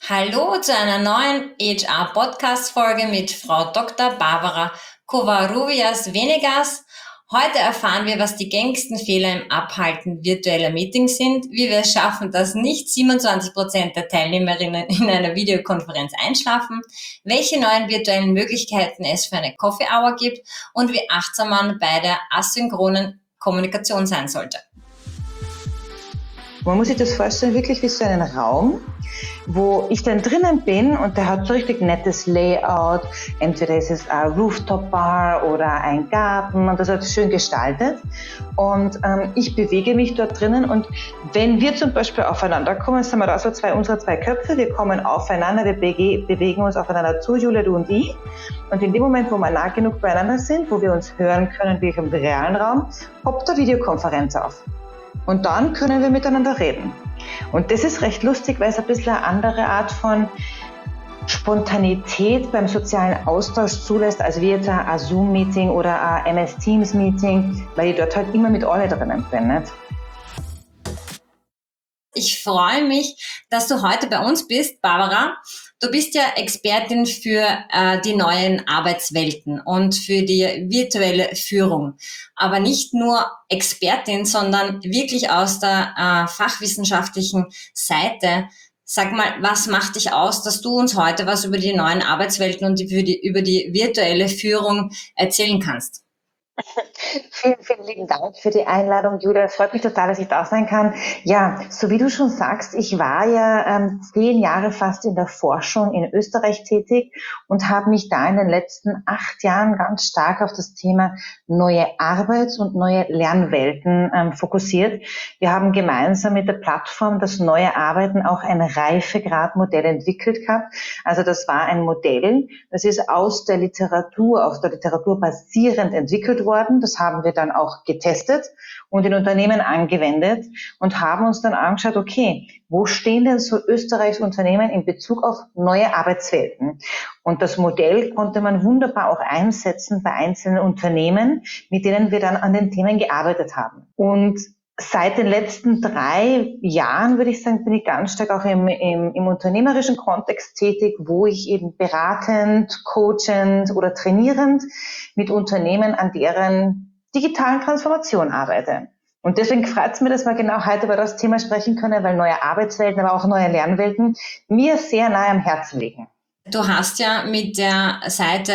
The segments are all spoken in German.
Hallo zu einer neuen HR-Podcast-Folge mit Frau Dr. Barbara Covarrubias-Venegas. Heute erfahren wir, was die gängigsten Fehler im Abhalten virtueller Meetings sind, wie wir es schaffen, dass nicht 27% der Teilnehmerinnen in einer Videokonferenz einschlafen, welche neuen virtuellen Möglichkeiten es für eine Coffee Hour gibt und wie achtsam man bei der asynchronen Kommunikation sein sollte. Man muss sich das vorstellen, wirklich wie so einen Raum, wo ich dann drinnen bin und der hat so richtig nettes Layout. Entweder ist es eine Rooftop-Bar oder ein Garten und das wird schön gestaltet. Und ich bewege mich dort drinnen und wenn wir zum Beispiel aufeinander kommen, sind wir da so unsere zwei Köpfe, wir kommen aufeinander, wir bewegen uns aufeinander zu, Julia, du und ich. Und in dem Moment, wo wir nah genug beieinander sind, wo wir uns hören können, wie im realen Raum, poppt eine Videokonferenz auf. Und dann können wir miteinander reden. Und das ist recht lustig, weil es ein bisschen eine andere Art von Spontanität beim sozialen Austausch zulässt, als wie jetzt ein Zoom-Meeting oder ein MS-Teams-Meeting, weil ich dort halt immer mit allen drinnen bin. Nicht? Ich freue mich, dass du heute bei uns bist, Barbara. Du bist ja Expertin für die neuen Arbeitswelten und für die virtuelle Führung. Aber nicht nur Expertin, sondern wirklich aus der fachwissenschaftlichen Seite. Sag mal, was macht dich aus, dass du uns heute was über die neuen Arbeitswelten und über die virtuelle Führung erzählen kannst? Vielen, vielen lieben Dank für die Einladung, Julia. Es freut mich total, dass ich da sein kann. Ja, so wie du schon sagst, ich war ja 10 Jahre fast in der Forschung in Österreich tätig und habe mich da in den letzten 8 Jahren ganz stark auf das Thema neue Arbeits- und neue Lernwelten fokussiert. Wir haben gemeinsam mit der Plattform das neue Arbeiten auch ein Reifegradmodell entwickelt gehabt. Also das war ein Modell, das ist aus der Literatur, auf der Literatur basierend entwickelt worden. Das haben wir dann auch getestet und in Unternehmen angewendet und haben uns dann angeschaut, okay, wo stehen denn so Österreichs Unternehmen in Bezug auf neue Arbeitswelten? Und das Modell konnte man wunderbar auch einsetzen bei einzelnen Unternehmen, mit denen wir dann an den Themen gearbeitet haben. Und seit den letzten 3 Jahren, würde ich sagen, bin ich ganz stark auch im unternehmerischen Kontext tätig, wo ich eben beratend, coachend oder trainierend mit Unternehmen an deren digitalen Transformation arbeite. Und deswegen freut es mich, dass wir genau heute über das Thema sprechen können, weil neue Arbeitswelten, aber auch neue Lernwelten mir sehr nahe am Herzen liegen. Du hast ja mit der Seite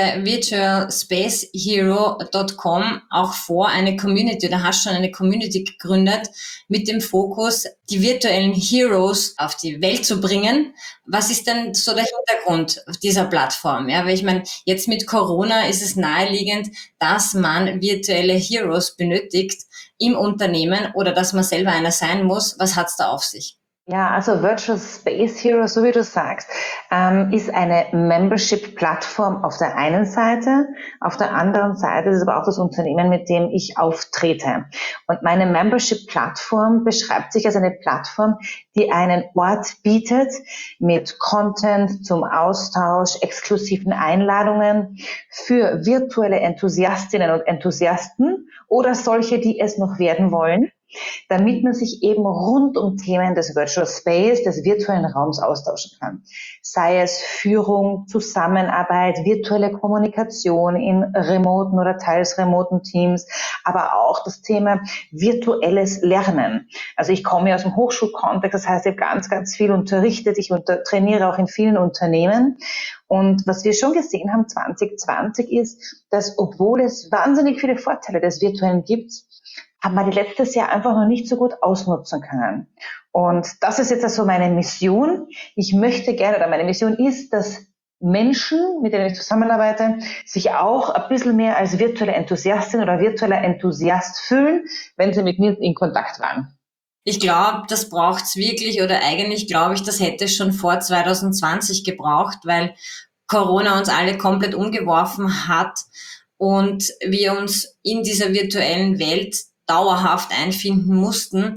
virtualspacehero.com auch vor, eine Community, oder hast schon eine Community gegründet, mit dem Fokus, die virtuellen Heroes auf die Welt zu bringen. Was ist denn so der Hintergrund dieser Plattform? Ja, weil ich meine, jetzt mit Corona ist es naheliegend, dass man virtuelle Heroes benötigt im Unternehmen oder dass man selber einer sein muss. Was hat's da auf sich? Ja, also Virtual Space Hero, so wie du sagst, ist eine Membership-Plattform auf der einen Seite. Auf der anderen Seite ist es aber auch das Unternehmen, mit dem ich auftrete. Und meine Membership-Plattform beschreibt sich als eine Plattform, die einen Ort bietet mit Content zum Austausch, exklusiven Einladungen für virtuelle Enthusiastinnen und Enthusiasten oder solche, die es noch werden wollen, damit man sich eben rund um Themen des Virtual Space, des virtuellen Raums austauschen kann. Sei es Führung, Zusammenarbeit, virtuelle Kommunikation in remoten oder teils remoten Teams, aber auch das Thema virtuelles Lernen. Also ich komme ja aus dem Hochschulkontext, das heißt, ich habe ganz, ganz viel unterrichtet, ich trainiere auch in vielen Unternehmen. Und was wir schon gesehen haben 2020 ist, dass obwohl es wahnsinnig viele Vorteile des Virtuellen gibt, haben wir die letztes Jahr einfach noch nicht so gut ausnutzen können. Und das ist jetzt also meine Mission. Ich möchte gerne, oder meine Mission ist, dass Menschen, mit denen ich zusammenarbeite, sich auch ein bisschen mehr als virtuelle Enthusiastin oder virtueller Enthusiast fühlen, wenn sie mit mir in Kontakt waren. Ich glaube, das braucht's wirklich, oder eigentlich glaube ich, das hätte es schon vor 2020 gebraucht, weil Corona uns alle komplett umgeworfen hat und wir uns in dieser virtuellen Welt dauerhaft einfinden mussten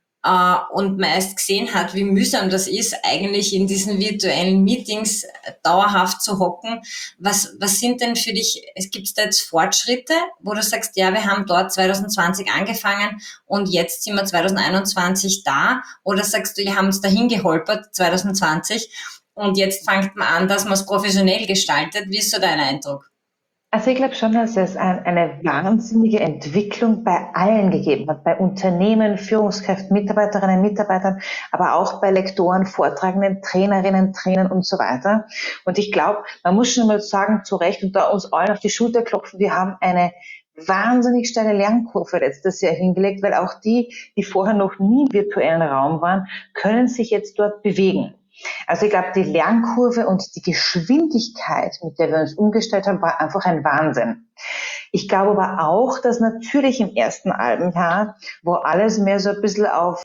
und man erst gesehen hat, wie mühsam das ist, eigentlich in diesen virtuellen Meetings dauerhaft zu hocken. Was sind denn für dich, gibt es da jetzt Fortschritte, wo du sagst, ja, wir haben dort 2020 angefangen und jetzt sind wir 2021 da? Oder sagst du, wir haben uns dahin geholpert 2020 und jetzt fängt man an, dass man es professionell gestaltet. Wie ist so dein Eindruck? Also ich glaube schon, dass es eine wahnsinnige Entwicklung bei allen gegeben hat, bei Unternehmen, Führungskräften, Mitarbeiterinnen, Mitarbeitern, aber auch bei Lektoren, Vortragenden, Trainerinnen, Trainern und so weiter. Und ich glaube, man muss schon mal sagen, zu Recht und da uns allen auf die Schulter klopfen, wir haben eine wahnsinnig steile Lernkurve letztes Jahr hingelegt, weil auch die vorher noch nie im virtuellen Raum waren, können sich jetzt dort bewegen. Also ich glaube, die Lernkurve und die Geschwindigkeit, mit der wir uns umgestellt haben, war einfach ein Wahnsinn. Ich glaube aber auch, dass natürlich im ersten halben Jahr, wo alles mehr so ein bisschen auf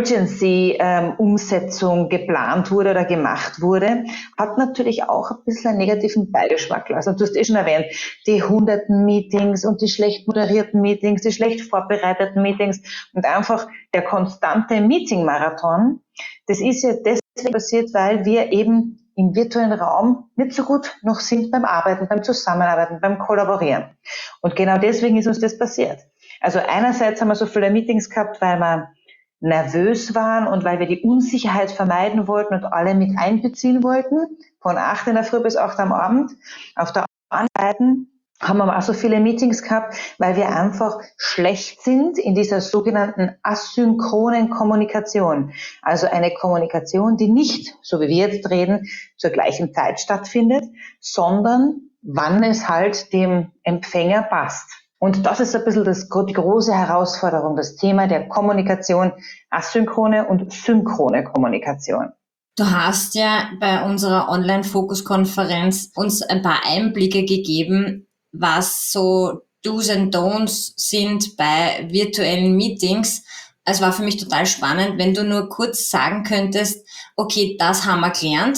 Emergency-Umsetzung geplant wurde oder gemacht wurde, hat natürlich auch ein bisschen einen negativen Beigeschmack gelassen. Also du hast schon erwähnt, die hunderten Meetings und die schlecht moderierten Meetings, die schlecht vorbereiteten Meetings und einfach der konstante Meeting-Marathon. Das ist ja deswegen passiert, weil wir eben im virtuellen Raum nicht so gut noch sind beim Arbeiten, beim Zusammenarbeiten, beim Kollaborieren. Und genau deswegen ist uns das passiert. Also einerseits haben wir so viele Meetings gehabt, weil wir nervös waren und weil wir die Unsicherheit vermeiden wollten und alle mit einbeziehen wollten, von 8 in der Früh bis 8 am Abend. Auf der anderen Seite haben wir auch so viele Meetings gehabt, weil wir einfach schlecht sind in dieser sogenannten asynchronen Kommunikation. Also eine Kommunikation, die nicht, so wie wir jetzt reden, zur gleichen Zeit stattfindet, sondern wann es halt dem Empfänger passt. Und das ist ein bisschen die große Herausforderung, das Thema der Kommunikation, asynchrone und synchrone Kommunikation. Du hast ja bei unserer Online-Fokus-Konferenz uns ein paar Einblicke gegeben, was so Do's and Don'ts sind bei virtuellen Meetings. Es war für mich total spannend, wenn du nur kurz sagen könntest, okay, das haben wir gelernt,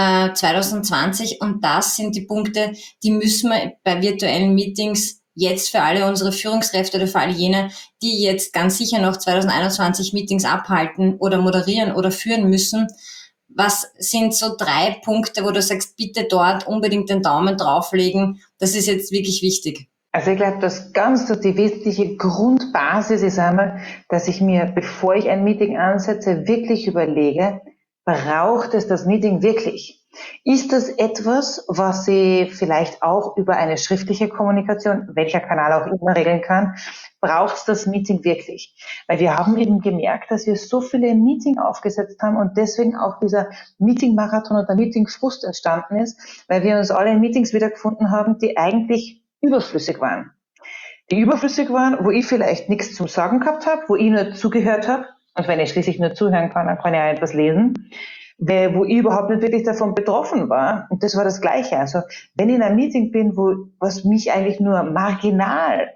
2020 und das sind die Punkte, die müssen wir bei virtuellen Meetings jetzt für alle unsere Führungskräfte oder für alle jene, die jetzt ganz sicher noch 2021 Meetings abhalten oder moderieren oder führen müssen. Was sind so 3 Punkte, wo du sagst, bitte dort unbedingt den Daumen drauflegen? Das ist jetzt wirklich wichtig. Also ich glaube, das ganz die wesentliche Grundbasis ist einmal, dass ich mir, bevor ich ein Meeting ansetze, wirklich überlege, braucht es das Meeting wirklich? Ist das etwas, was ich vielleicht auch über eine schriftliche Kommunikation, welcher Kanal auch immer, regeln kann? Braucht es das Meeting wirklich? Weil wir haben eben gemerkt, dass wir so viele Meeting aufgesetzt haben und deswegen auch dieser Meeting-Marathon oder Meeting-Frust entstanden ist, weil wir uns alle in Meetings wiedergefunden haben, die eigentlich überflüssig waren. Die überflüssig waren, wo ich vielleicht nichts zum Sagen gehabt habe, wo ich nur zugehört habe. Und wenn ich schließlich nur zuhören kann, dann kann ich auch etwas lesen. Wo ich überhaupt nicht wirklich davon betroffen war. Und das war das Gleiche. Also wenn ich in einem Meeting bin, was mich eigentlich nur marginal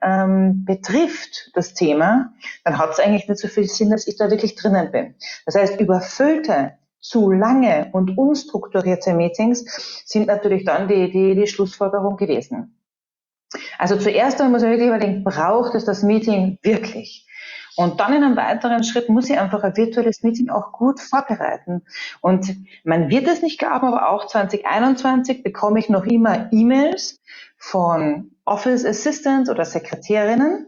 betrifft, das Thema, dann hat es eigentlich nicht so viel Sinn, dass ich da wirklich drinnen bin. Das heißt, überfüllte, zu lange und unstrukturierte Meetings sind natürlich dann die Schlussfolgerung gewesen. Also zuerst einmal muss man wirklich überlegen, braucht es das Meeting wirklich? Und dann in einem weiteren Schritt muss ich einfach ein virtuelles Meeting auch gut vorbereiten. Und man wird es nicht glauben, aber auch 2021 bekomme ich noch immer E-Mails von Office Assistants oder Sekretärinnen,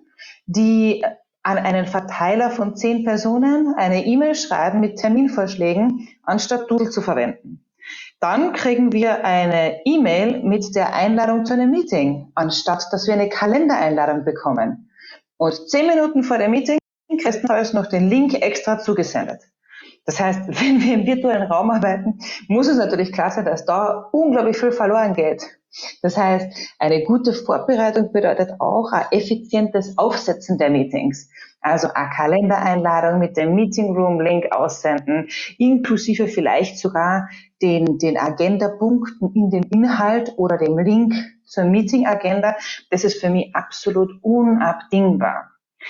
die an einen Verteiler von 10 Personen eine E-Mail schreiben mit Terminvorschlägen, anstatt Doodle zu verwenden. Dann kriegen wir eine E-Mail mit der Einladung zu einem Meeting, anstatt dass wir eine Kalendereinladung bekommen. Und 10 Minuten vor dem Meeting kriegst du noch den Link extra zugesendet. Das heißt, wenn wir im virtuellen Raum arbeiten, muss es natürlich klar sein, dass da unglaublich viel verloren geht. Das heißt, eine gute Vorbereitung bedeutet auch ein effizientes Aufsetzen der Meetings. Also eine Kalendereinladung mit dem Meeting Room Link aussenden, inklusive vielleicht sogar den Agenda-Punkten in dem Inhalt oder dem Link zur Meeting-Agenda. Das ist für mich absolut unabdingbar.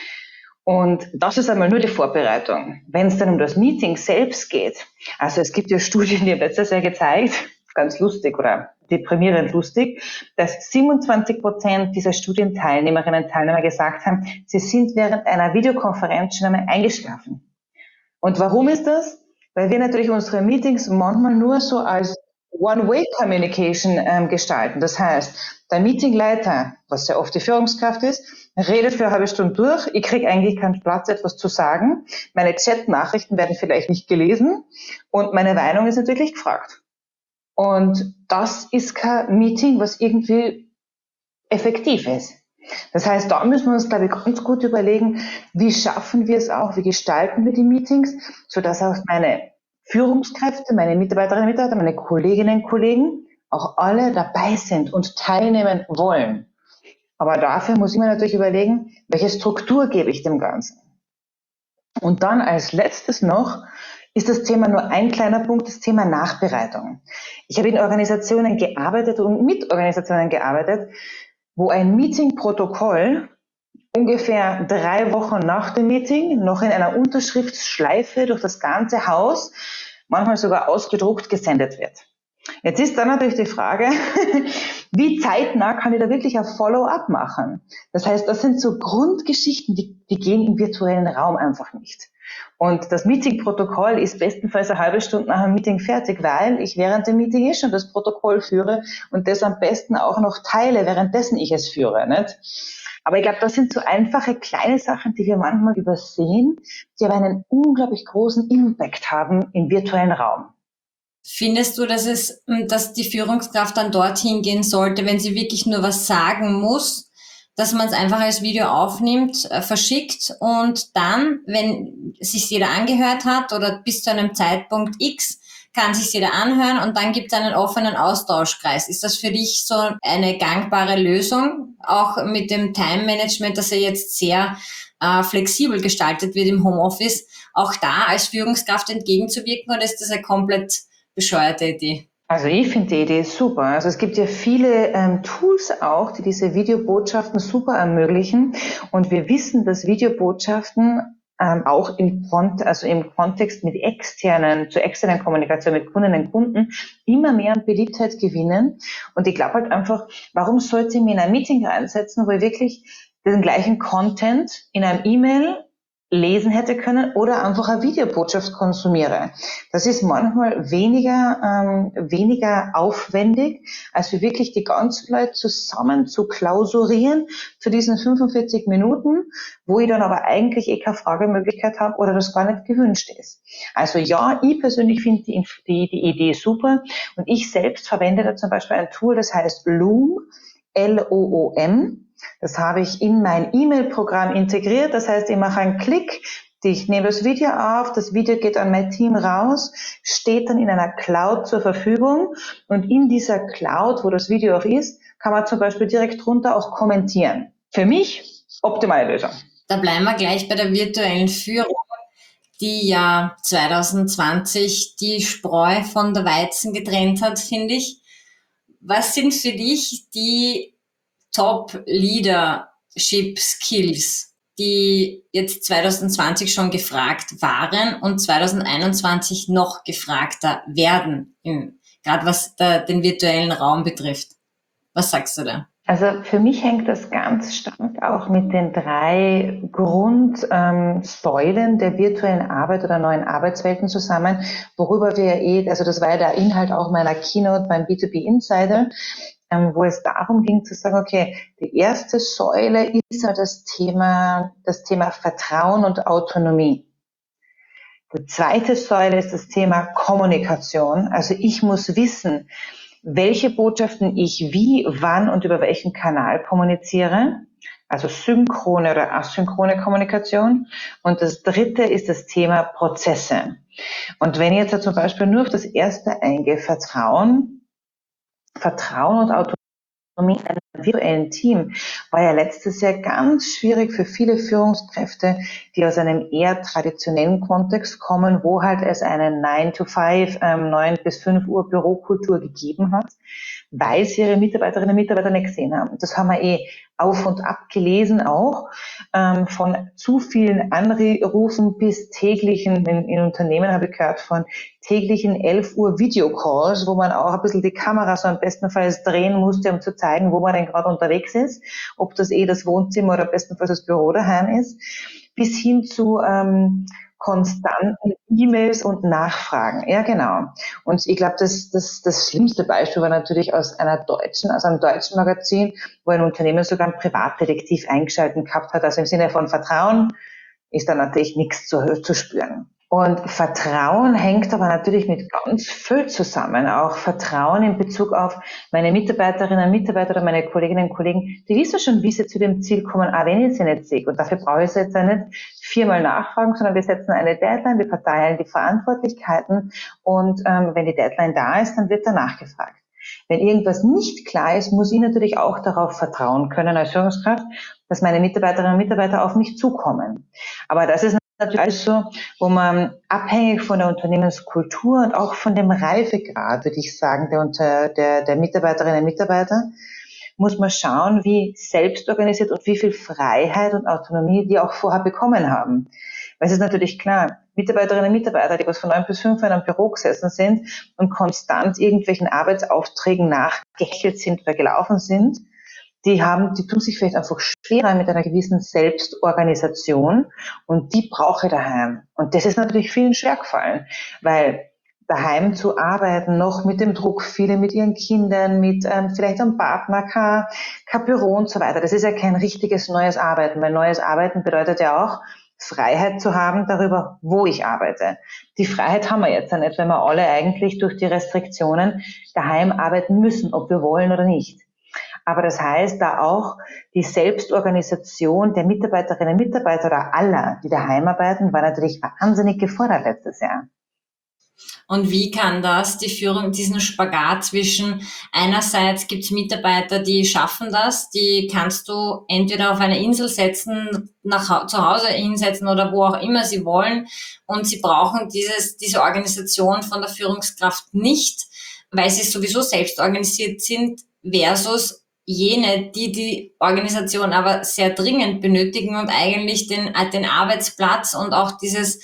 Und das ist einmal nur die Vorbereitung. Wenn es dann um das Meeting selbst geht, also es gibt ja Studien, die haben letztes Jahr gezeigt, ganz lustig oder deprimierend lustig, dass 27% dieser Studienteilnehmerinnen und Teilnehmer gesagt haben, sie sind während einer Videokonferenz schon einmal eingeschlafen. Und warum ist das? Weil wir natürlich unsere Meetings manchmal nur so als One-Way-Communication gestalten. Das heißt, der Meetingleiter, was sehr oft die Führungskraft ist, redet für eine halbe Stunde durch. Ich kriege eigentlich keinen Platz, etwas zu sagen. Meine Chat-Nachrichten werden vielleicht nicht gelesen und meine Meinung ist natürlich gefragt. Und das ist kein Meeting, was irgendwie effektiv ist. Das heißt, da müssen wir uns, glaube ich, ganz gut überlegen, wie schaffen wir es auch, wie gestalten wir die Meetings, sodass auch meine Führungskräfte, meine Mitarbeiterinnen und Mitarbeiter, meine Kolleginnen und Kollegen auch alle dabei sind und teilnehmen wollen. Aber dafür muss ich mir natürlich überlegen, welche Struktur gebe ich dem Ganzen. Und dann als letztes noch ist das Thema nur ein kleiner Punkt, das Thema Nachbereitung. Ich habe in Organisationen gearbeitet und mit Organisationen gearbeitet, wo ein Meetingprotokoll ungefähr 3 Wochen nach dem Meeting noch in einer Unterschriftsschleife durch das ganze Haus, manchmal sogar ausgedruckt, gesendet wird. Jetzt ist dann natürlich die Frage, wie zeitnah kann ich da wirklich ein Follow-up machen? Das heißt, das sind so Grundgeschichten, die gehen im virtuellen Raum einfach nicht. Und das Meeting-Protokoll ist bestenfalls eine halbe Stunde nach dem Meeting fertig, weil ich während dem Meeting schon das Protokoll führe und das am besten auch noch teile, währenddessen ich es führe, nicht? Aber ich glaube, das sind so einfache kleine Sachen, die wir manchmal übersehen, die aber einen unglaublich großen Impact haben im virtuellen Raum. Findest du, dass die Führungskraft dann dorthin gehen sollte, wenn sie wirklich nur was sagen muss, dass man es einfach als Video aufnimmt, verschickt und dann, wenn sich jeder angehört hat oder bis zu einem Zeitpunkt X, kann sich jeder anhören und dann gibt es einen offenen Austauschkreis. Ist das für dich so eine gangbare Lösung, auch mit dem Time-Management, das ja jetzt sehr flexibel gestaltet wird im Homeoffice, auch da als Führungskraft entgegenzuwirken, oder ist das eine komplett bescheuerte Idee? Also ich finde die Idee super. Also es gibt ja viele Tools auch, die diese Videobotschaften super ermöglichen. Und wir wissen, dass Videobotschaften auch im Kontext mit zur externen Kommunikation mit Kundinnen und Kunden immer mehr an Beliebtheit gewinnen. Und ich glaube halt einfach, warum sollte ich mich in ein Meeting reinsetzen, wo ich wirklich den gleichen Content in einem E-Mail lesen hätte können oder einfach eine Videobotschaft konsumiere. Das ist manchmal weniger aufwendig, als wir wirklich die ganzen Leute zusammen zu klausurieren zu diesen 45 Minuten, wo ich dann aber eigentlich keine Fragemöglichkeit habe oder das gar nicht gewünscht ist. Also ja, ich persönlich finde die Idee super und ich selbst verwende da zum Beispiel ein Tool, das heißt Loom, Loom. Das habe ich in mein E-Mail-Programm integriert. Das heißt, ich mache einen Klick, ich nehme das Video auf, das Video geht an mein Team raus, steht dann in einer Cloud zur Verfügung und in dieser Cloud, wo das Video auch ist, kann man zum Beispiel direkt drunter auch kommentieren. Für mich optimale Lösung. Da bleiben wir gleich bei der virtuellen Führung, die ja 2020 die Spreu von der Weizen getrennt hat, finde ich. Was sind für dich die Top-Leadership-Skills, die jetzt 2020 schon gefragt waren und 2021 noch gefragter werden, gerade was den virtuellen Raum betrifft? Was sagst du da? Also für mich hängt das ganz stark auch mit den 3 Grundsäulen der virtuellen Arbeit oder neuen Arbeitswelten zusammen, worüber wir also das war ja der Inhalt auch meiner Keynote beim B2B Insider, wo es darum ging zu sagen, okay, die erste Säule ist ja das Thema Vertrauen und Autonomie. Die zweite Säule ist das Thema Kommunikation. Also ich muss wissen, welche Botschaften ich wie, wann und über welchen Kanal kommuniziere. Also synchrone oder asynchrone Kommunikation. Und das dritte ist das Thema Prozesse. Und wenn ich jetzt zum Beispiel nur auf das erste eingehe, Vertrauen und Autonomie in einem virtuellen Team war ja letztes Jahr ganz schwierig für viele Führungskräfte, die aus einem eher traditionellen Kontext kommen, wo halt es einen 9 to 5, 9 bis 5 Uhr Bürokultur gegeben hat, weil sie ihre Mitarbeiterinnen und Mitarbeiter nicht gesehen haben. Das haben wir auf und ab gelesen auch, von zu vielen Anrufen bis täglichen, in Unternehmen habe ich gehört, von täglichen 11 Uhr Videocalls, wo man auch ein bisschen die Kamera so am bestenfalls drehen musste, um zu zeigen, wo man denn gerade unterwegs ist, ob das das Wohnzimmer oder bestenfalls das Büro daheim ist, bis hin zu konstanten E-Mails und Nachfragen. Ja, genau. Und ich glaube, das schlimmste Beispiel war natürlich aus einem deutschen Magazin, wo ein Unternehmen sogar einen Privatdetektiv eingeschaltet gehabt hat. Also im Sinne von Vertrauen ist da natürlich nichts zu spüren. Und Vertrauen hängt aber natürlich mit ganz viel zusammen. Auch Vertrauen in Bezug auf meine Mitarbeiterinnen und Mitarbeiter oder meine Kolleginnen und Kollegen, die wissen schon, wie sie zu dem Ziel kommen, auch wenn ich sie nicht sehe. Und dafür brauche ich sie jetzt auch nicht viermal nachfragen, sondern wir setzen eine Deadline, wir verteilen die Verantwortlichkeiten und wenn die Deadline da ist, dann wird danach gefragt. Wenn irgendwas nicht klar ist, muss ich natürlich auch darauf vertrauen können als Führungskraft, dass meine Mitarbeiterinnen und Mitarbeiter auf mich zukommen. Aber das ist natürlich alles so, wo man abhängig von der Unternehmenskultur und auch von dem Reifegrad, würde ich sagen, der Mitarbeiterinnen und Mitarbeiter, muss man schauen, wie selbstorganisiert und wie viel Freiheit und Autonomie die auch vorher bekommen haben. Weil es ist natürlich klar, Mitarbeiterinnen und Mitarbeiter, die was von 9 bis 5 in einem Büro gesessen sind und konstant irgendwelchen Arbeitsaufträgen nachgehechelt sind oder gelaufen sind, die tun sich vielleicht einfach schwerer mit einer gewissen Selbstorganisation und die brauche ich daheim. Und das ist natürlich vielen schwer gefallen, weil daheim zu arbeiten, noch mit dem Druck, viele mit ihren Kindern, mit vielleicht einem Partner, kein Büro und so weiter. Das ist ja kein richtiges neues Arbeiten, weil neues Arbeiten bedeutet ja auch, Freiheit zu haben darüber, wo ich arbeite. Die Freiheit haben wir jetzt ja nicht, wenn wir alle eigentlich durch die Restriktionen daheim arbeiten müssen, ob wir wollen oder nicht. Aber das heißt, da auch die Selbstorganisation der Mitarbeiterinnen und Mitarbeiter oder aller, die daheim arbeiten, war natürlich wahnsinnig gefordert letztes Jahr. Und wie kann das die Führung, diesen Spagat zwischen einerseits gibt es Mitarbeiter, die schaffen das, die kannst du entweder auf eine Insel setzen, zu Hause hinsetzen oder wo auch immer sie wollen und sie brauchen diese Organisation von der Führungskraft nicht, weil sie sowieso selbst organisiert sind, versus jene, die Organisation aber sehr dringend benötigen und eigentlich den Arbeitsplatz und auch dieses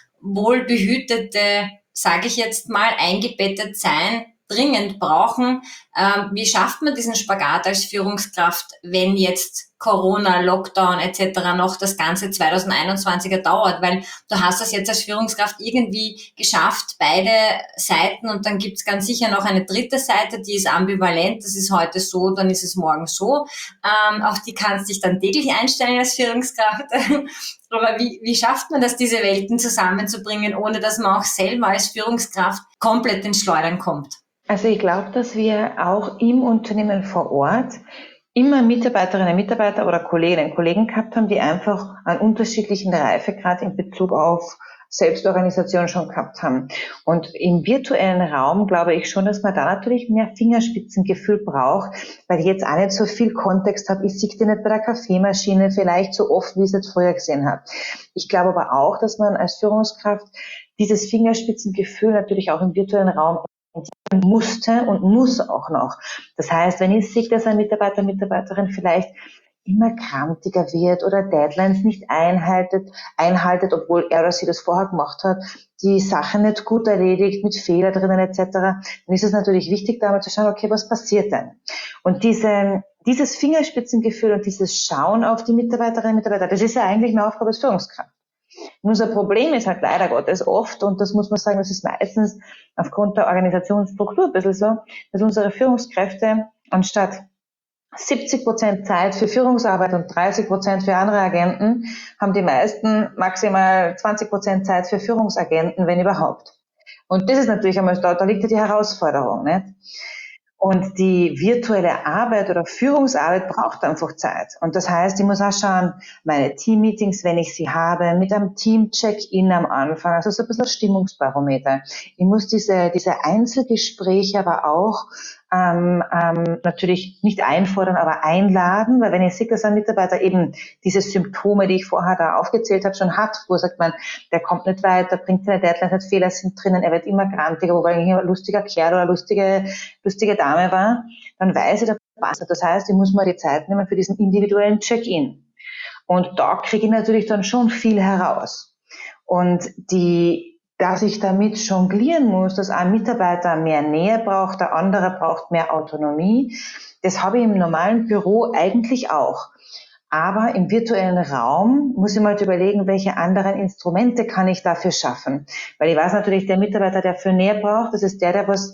wohlbehütete, sage ich jetzt mal, eingebettet sein, dringend brauchen. Wie schafft man diesen Spagat als Führungskraft, wenn jetzt Corona, Lockdown etc. noch das ganze 2021er dauert? Weil du hast das jetzt als Führungskraft irgendwie geschafft, beide Seiten, und dann gibt's ganz sicher noch eine dritte Seite, die ist ambivalent, das ist heute so, dann ist es morgen so. Auf die kannst du dich dann täglich einstellen als Führungskraft. Aber wie schafft man das, diese Welten zusammenzubringen, ohne dass man auch selber als Führungskraft komplett ins Schleudern kommt? Also ich glaube, dass wir auch im Unternehmen vor Ort immer Mitarbeiterinnen und Mitarbeiter oder Kolleginnen und Kollegen gehabt haben, die einfach einen unterschiedlichen Reifegrad in Bezug auf Selbstorganisation schon gehabt haben. Und im virtuellen Raum glaube ich schon, dass man da natürlich mehr Fingerspitzengefühl braucht, weil ich jetzt auch nicht so viel Kontext habe. Ich sehe die nicht bei der Kaffeemaschine vielleicht so oft, wie ich es jetzt früher gesehen habe. Ich glaube aber auch, dass man als Führungskraft dieses Fingerspitzengefühl natürlich auch im virtuellen Raum musste und muss auch noch. Das heißt, wenn ich sehe, dass ein Mitarbeiter, Mitarbeiterin vielleicht immer krantiger wird oder Deadlines nicht einhaltet, obwohl er oder sie das vorher gemacht hat, die Sache nicht gut erledigt, mit Fehler drinnen etc., dann ist es natürlich wichtig, da mal zu schauen, okay, was passiert denn? Und dieses Fingerspitzengefühl und dieses Schauen auf die Mitarbeiterinnen und Mitarbeiter, das ist ja eigentlich eine Aufgabe als Führungskraft. Unser Problem ist halt leider Gottes oft, und das muss man sagen, das ist meistens aufgrund der Organisationsstruktur ein bisschen so, dass unsere Führungskräfte anstatt 70% Zeit für Führungsarbeit und 30% für andere Agenten, haben die meisten maximal 20% Zeit für Führungsagenten, wenn überhaupt. Und das ist natürlich einmal, da liegt ja die Herausforderung, nicht? Und die virtuelle Arbeit oder Führungsarbeit braucht einfach Zeit. Und das heißt, ich muss auch schauen, meine Teammeetings, wenn ich sie habe, mit einem Team-Check-In am Anfang, also so ein bisschen Stimmungsbarometer. Ich muss diese Einzelgespräche aber auch natürlich nicht einfordern, aber einladen, weil wenn ich sehe, dass ein Mitarbeiter eben diese Symptome, die ich vorher da aufgezählt habe, schon hat, wo sagt man, der kommt nicht weiter, bringt seine Deadlines nicht, Fehler sind drinnen, er wird immer grantiger, wobei eigentlich ein lustiger Kerl oder lustige Dame war, dann weiß ich, da passt. Das heißt, ich muss mal die Zeit nehmen für diesen individuellen Check-in. Und da kriege ich natürlich dann schon viel heraus. Und dass ich damit jonglieren muss, dass ein Mitarbeiter mehr Nähe braucht, der andere braucht mehr Autonomie, das habe ich im normalen Büro eigentlich auch. Aber im virtuellen Raum muss ich mal überlegen, welche anderen Instrumente kann ich dafür schaffen. Weil ich weiß natürlich, der Mitarbeiter, der für Nähe braucht, das ist der was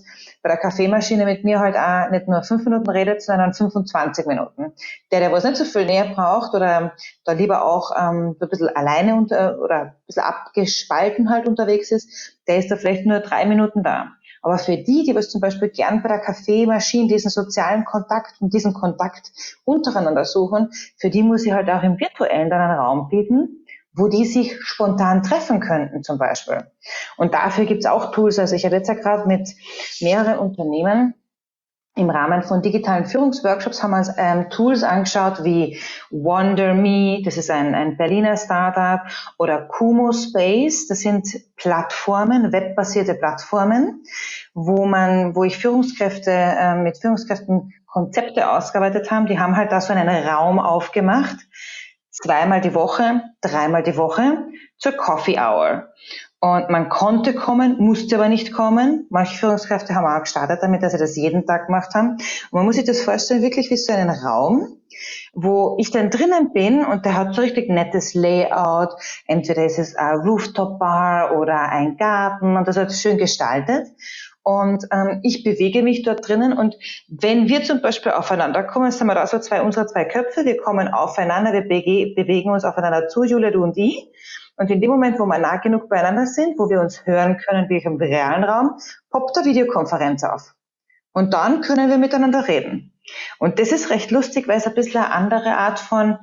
bei der Kaffeemaschine mit mir halt auch nicht nur 5 Minuten redet, sondern 25 Minuten. Der was nicht so viel Nähe braucht oder da lieber auch ein bisschen alleine oder ein bisschen abgespalten halt unterwegs ist, der ist da vielleicht nur 3 Minuten da. Aber für die was zum Beispiel gern bei der Kaffeemaschine diesen sozialen Kontakt und diesen Kontakt untereinander suchen, für die muss ich halt auch im virtuellen dann einen Raum bieten, wo die sich spontan treffen könnten zum Beispiel. Und dafür gibt's auch Tools. Also ich habe jetzt ja gerade mit mehreren Unternehmen im Rahmen von digitalen Führungsworkshops haben wir uns Tools angeschaut wie WonderMe, das ist ein Berliner Startup, oder Kumo Space, das sind Plattformen, webbasierte Plattformen, wo ich Führungskräfte mit Führungskräften Konzepte ausgearbeitet haben. Die haben halt da so einen Raum aufgemacht, 2-mal die Woche, 3-mal die Woche zur Coffee Hour. Und man konnte kommen, musste aber nicht kommen. Manche Führungskräfte haben auch gestartet damit, dass sie das jeden Tag gemacht haben. Und man muss sich das vorstellen, wirklich wie so einen Raum, wo ich dann drinnen bin und der hat so richtig nettes Layout. Entweder ist es eine Rooftop-Bar oder ein Garten und das wird schön gestaltet. Und ich bewege mich dort drinnen und wenn wir zum Beispiel aufeinander kommen, sind wir da so unsere zwei Köpfe, wir kommen aufeinander, wir bewegen uns aufeinander zu, Julia, du und ich. Und in dem Moment, wo wir nah genug beieinander sind, wo wir uns hören können, wie im realen Raum, poppt eine Videokonferenz auf. Und dann können wir miteinander reden. Und das ist recht lustig, weil es ein bisschen eine andere Art von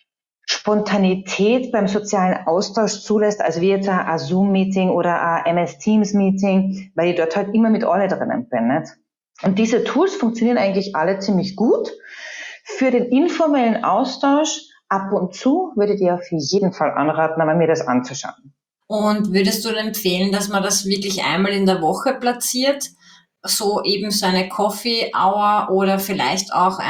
Spontanität beim sozialen Austausch zulässt, als wie jetzt ein Zoom-Meeting oder ein MS-Teams-Meeting, weil ich dort halt immer mit alle drinnen bin. Nicht? Und diese Tools funktionieren eigentlich alle ziemlich gut. Für den informellen Austausch ab und zu würde ich dir auf jeden Fall anraten, aber mir das anzuschauen. Und würdest du empfehlen, dass man das wirklich einmal in der Woche platziert? So eben so eine Coffee Hour oder vielleicht auch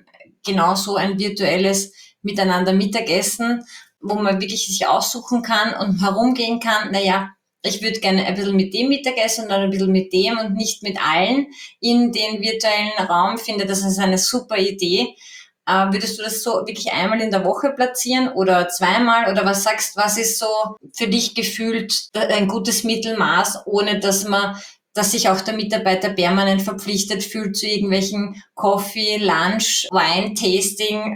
genauso ein virtuelles Miteinander Mittagessen, wo man wirklich sich aussuchen kann und herumgehen kann. Naja, ich würde gerne ein bisschen mit dem Mittagessen und dann ein bisschen mit dem und nicht mit allen in den virtuellen Raum. Ich finde, das ist eine super Idee. Würdest du das so wirklich einmal in der Woche platzieren oder zweimal? Oder was ist so für dich gefühlt ein gutes Mittelmaß, ohne dass sich auch der Mitarbeiter permanent verpflichtet fühlt, zu irgendwelchen Coffee, Lunch, Wine-Tasting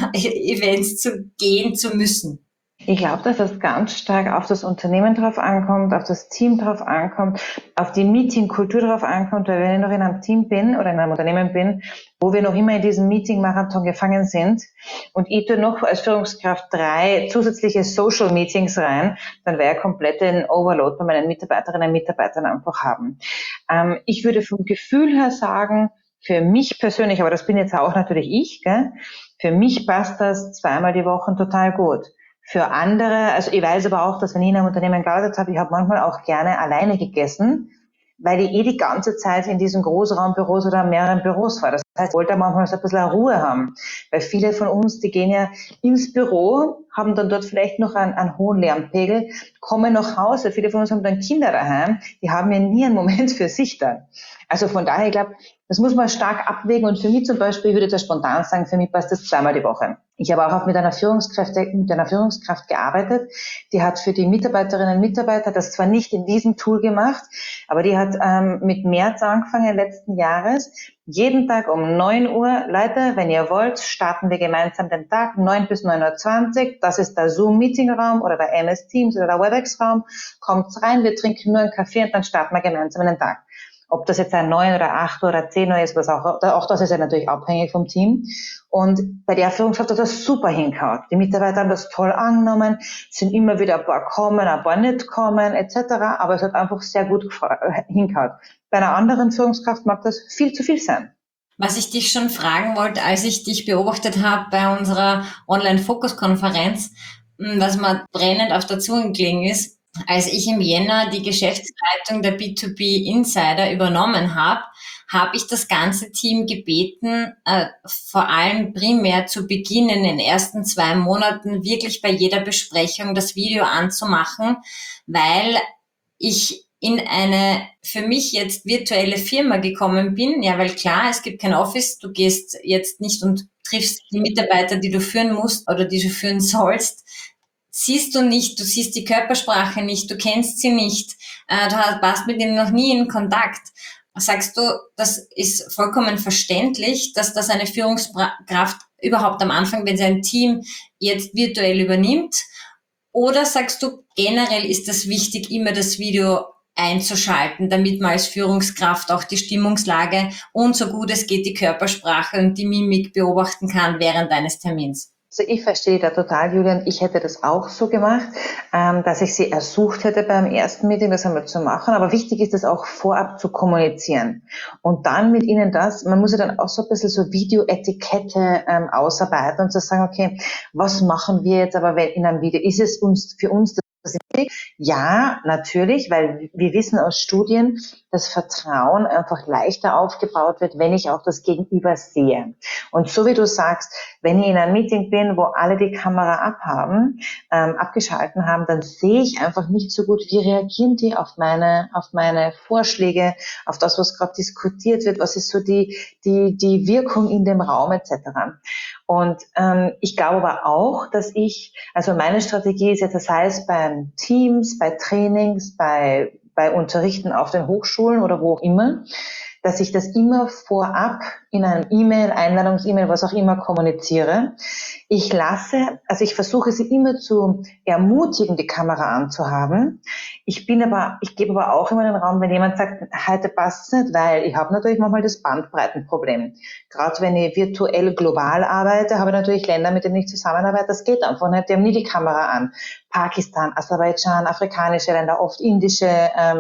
Events zu gehen zu müssen? Ich glaube, dass es ganz stark auf das Unternehmen drauf ankommt, auf das Team drauf ankommt, auf die Meetingkultur drauf ankommt, weil wenn ich noch in einem Team bin oder in einem Unternehmen bin, wo wir noch immer in diesem Meeting-Marathon gefangen sind und ich tue noch als Führungskraft 3 zusätzliche Social-Meetings rein, dann wäre komplett den Overload bei meinen Mitarbeiterinnen und Mitarbeitern einfach haben. Ich würde vom Gefühl her sagen, für mich persönlich, aber das bin jetzt auch natürlich ich, gell? Für mich passt das 2-mal die Woche total gut. Für andere, also ich weiß aber auch, dass wenn ich in einem Unternehmen gearbeitet habe, ich habe manchmal auch gerne alleine gegessen, weil ich die ganze Zeit in diesen Großraumbüros oder mehreren Büros war. Das heißt, ich wollte manchmal so ein bisschen Ruhe haben, weil viele von uns, die gehen ja ins Büro, haben dann dort vielleicht noch einen hohen Lärmpegel, kommen nach Hause, viele von uns haben dann Kinder daheim, die haben ja nie einen Moment für sich dann. Also von daher, ich glaube, das muss man stark abwägen und für mich zum Beispiel, ich würde das spontan sagen, für mich passt das 2-mal die Woche. Ich habe auch mit einer Führungskraft gearbeitet, die hat für die Mitarbeiterinnen und Mitarbeiter das zwar nicht in diesem Tool gemacht, aber die hat mit März angefangen letzten Jahres, jeden Tag um 9 Uhr, Leute, wenn ihr wollt, starten wir gemeinsam den Tag, 9 bis 9:20 Uhr, das ist der Zoom-Meeting-Raum oder der MS Teams oder der WebEx-Raum, kommt rein, wir trinken nur einen Kaffee und dann starten wir gemeinsam den Tag. Ob das jetzt ein 9 oder 8 oder 10 Uhr ist, auch das ist ja natürlich abhängig vom Team. Und bei der Führungskraft hat das super hingehauen. Die Mitarbeiter haben das toll angenommen, sind immer wieder ein paar kommen, ein paar nicht kommen, etc. Aber es hat einfach sehr gut hingehauen. Bei einer anderen Führungskraft mag das viel zu viel sein. Was ich dich schon fragen wollte, als ich dich beobachtet habe bei unserer Online-Fokus-Konferenz, was mir brennend auf der Zunge gelegen ist, als ich im Jänner die Geschäftsleitung der B2B Insider übernommen habe, habe ich das ganze Team gebeten, vor allem primär zu Beginn in den ersten 2 Monaten wirklich bei jeder Besprechung das Video anzumachen, weil ich in eine für mich jetzt virtuelle Firma gekommen bin. Ja, weil klar, es gibt kein Office, du gehst jetzt nicht und triffst die Mitarbeiter, die du führen musst oder die du führen sollst, siehst du nicht, du siehst die Körpersprache nicht, du kennst sie nicht, du warst mit ihnen noch nie in Kontakt. sagst du, das ist vollkommen verständlich, dass das eine Führungskraft überhaupt am Anfang, wenn sie ein Team jetzt virtuell übernimmt? Oder sagst du, generell ist es wichtig, immer das Video einzuschalten, damit man als Führungskraft auch die Stimmungslage und so gut es geht die Körpersprache und die Mimik beobachten kann während eines Termins? Also ich verstehe da total, Julian. Ich hätte das auch so gemacht, dass ich sie ersucht hätte beim ersten Meeting, das einmal zu machen. Aber wichtig ist es auch vorab zu kommunizieren. Und dann mit ihnen man muss ja dann auch so ein bisschen so Videoetikette ausarbeiten und zu sagen, okay, was machen wir jetzt aber in einem Video? Ist es für uns das wichtig? Ja, natürlich, weil wir wissen aus Studien, dass Vertrauen einfach leichter aufgebaut wird, wenn ich auch das Gegenüber sehe. Und so wie du sagst, wenn ich in einem Meeting bin, wo alle die Kamera abgeschalten haben, dann sehe ich einfach nicht so gut, wie reagieren die auf meine Vorschläge, auf das, was gerade diskutiert wird, was ist so die Wirkung in dem Raum etc. Und ich glaube aber auch, also meine Strategie ist jetzt, sei es beim Teams, bei Trainings, bei Unterrichten auf den Hochschulen oder wo auch immer, dass ich das immer vorab in einem E-Mail, Einladungs-E-Mail, was auch immer kommuniziere. Ich versuche sie immer zu ermutigen, die Kamera anzuhaben. Ich gebe aber auch immer den Raum, wenn jemand sagt, heute passt es nicht, weil ich habe natürlich manchmal das Bandbreitenproblem. Gerade wenn ich virtuell global arbeite, habe ich natürlich Länder, mit denen ich zusammenarbeite, das geht einfach nicht, die haben nie die Kamera an. Pakistan, Aserbaidschan, afrikanische Länder, oft indische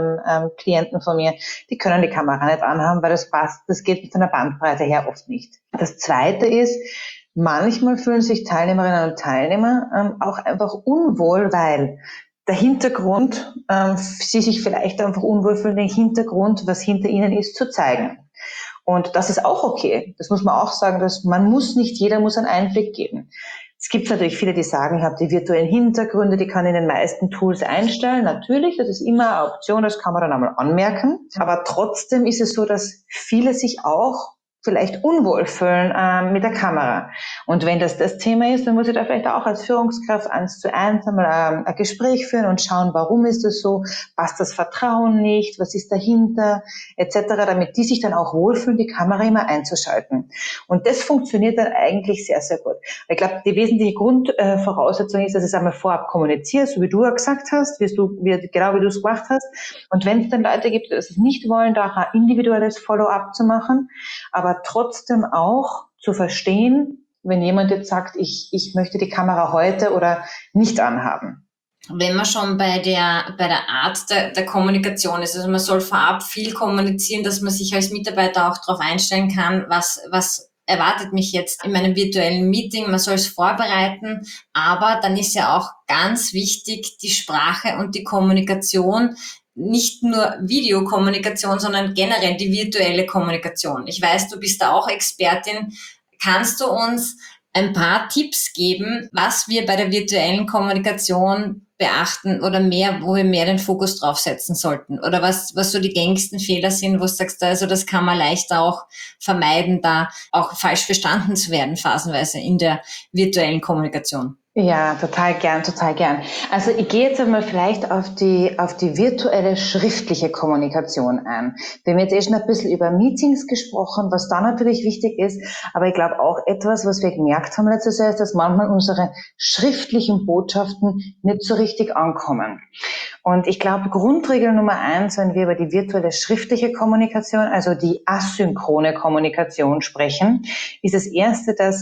Klienten von mir, die können die Kamera nicht anhaben, weil das geht mit einer Bandbreite her oft nicht. Das Zweite ist, manchmal fühlen sich Teilnehmerinnen und Teilnehmer auch einfach unwohl, weil der Hintergrund, sie sich vielleicht einfach unwohl fühlen, den Hintergrund, was hinter ihnen ist, zu zeigen. Und das ist auch okay. Das muss man auch sagen, dass jeder muss einen Einblick geben. Es gibt natürlich viele, die sagen, ich habe die virtuellen Hintergründe, die kann ich in den meisten Tools einstellen. Natürlich, das ist immer eine Option, das kann man dann einmal anmerken. Aber trotzdem ist es so, dass viele sich auch vielleicht unwohl fühlen mit der Kamera. Und wenn das Thema ist, dann muss ich da vielleicht auch als Führungskraft 1:1 einmal ein Gespräch führen und schauen, warum ist das so, passt das Vertrauen nicht, was ist dahinter, etc., damit die sich dann auch wohlfühlen, die Kamera immer einzuschalten. Und das funktioniert dann eigentlich sehr, sehr gut. Ich glaube, die wesentliche Grundvoraussetzung ist, dass ich es einmal vorab kommuniziere, so wie du ja gesagt hast, genau wie du es gemacht hast. Und wenn es dann Leute gibt, die es nicht wollen, da auch ein individuelles Follow-up zu machen, aber trotzdem auch zu verstehen, wenn jemand jetzt sagt, ich möchte die Kamera heute oder nicht anhaben. Wenn man schon bei der Art der Kommunikation ist, also man soll vorab viel kommunizieren, dass man sich als Mitarbeiter auch darauf einstellen kann, was erwartet mich jetzt in meinem virtuellen Meeting, man soll es vorbereiten, aber dann ist ja auch ganz wichtig die Sprache und die Kommunikation, nicht nur Videokommunikation, sondern generell die virtuelle Kommunikation. Ich weiß, du bist da auch Expertin. Kannst du uns ein paar Tipps geben, was wir bei der virtuellen Kommunikation beachten oder wo wir mehr den Fokus drauf setzen sollten? Oder was so die gängigsten Fehler sind, wo du sagst, also das kann man leichter auch vermeiden, da auch falsch verstanden zu werden, phasenweise in der virtuellen Kommunikation? Ja, total gern, total gern. Also ich gehe jetzt einmal vielleicht auf die virtuelle schriftliche Kommunikation ein. Wir haben jetzt schon ein bisschen über Meetings gesprochen, was da natürlich wichtig ist, aber ich glaube auch etwas, was wir gemerkt haben letztes Jahr, ist, dass manchmal unsere schriftlichen Botschaften nicht so richtig ankommen. Und ich glaube, Grundregel Nummer 1, wenn wir über die virtuelle schriftliche Kommunikation, also die asynchrone Kommunikation sprechen, ist das Erste, dass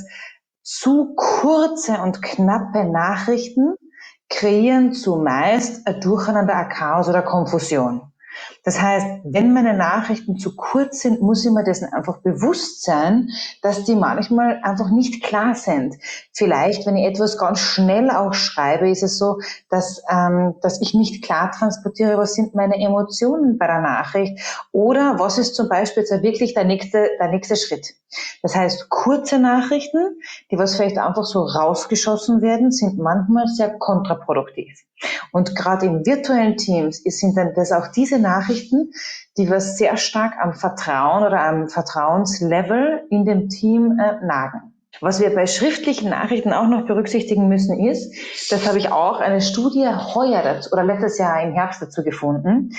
zu kurze und knappe Nachrichten kreieren zumeist ein Durcheinander, ein Chaos oder Konfusion. Das heißt, wenn meine Nachrichten zu kurz sind, muss ich mir dessen einfach bewusst sein, dass die manchmal einfach nicht klar sind. Vielleicht, wenn ich etwas ganz schnell auch schreibe, ist es so, dass ich nicht klar transportiere, was sind meine Emotionen bei der Nachricht oder was ist zum Beispiel jetzt wirklich der nächste Schritt. Das heißt, kurze Nachrichten, die was vielleicht einfach so rausgeschossen werden, sind manchmal sehr kontraproduktiv. Und gerade in virtuellen Teams sind dann das auch diese Nachrichten, die was sehr stark am Vertrauen oder am Vertrauenslevel in dem Team nagen. Was wir bei schriftlichen Nachrichten auch noch berücksichtigen müssen ist, das habe ich auch eine Studie letztes Jahr im Herbst dazu gefunden,